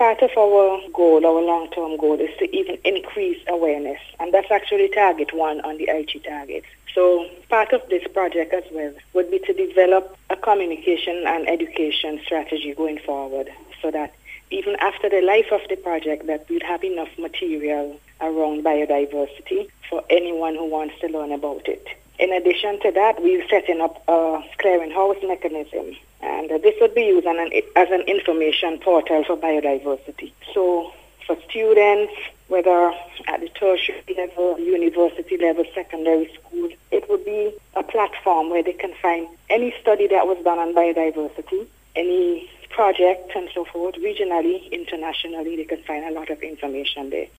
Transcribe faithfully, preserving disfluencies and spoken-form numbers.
part of our goal, our long-term goal, is to even increase awareness. And that's actually target one on the I G targets. So part of this project as well would be to develop a communication and education strategy going forward so that even after the life of the project, that we'd have enough material around biodiversity for anyone who wants to learn about it. In addition to that, we're setting up a clearinghouse mechanism, and uh, this would be used an, as an information portal for biodiversity. So for students, whether at the tertiary level, university level, secondary school, it would be a platform where they can find any study that was done on biodiversity, any project and so forth, regionally, internationally, they can find a lot of information there.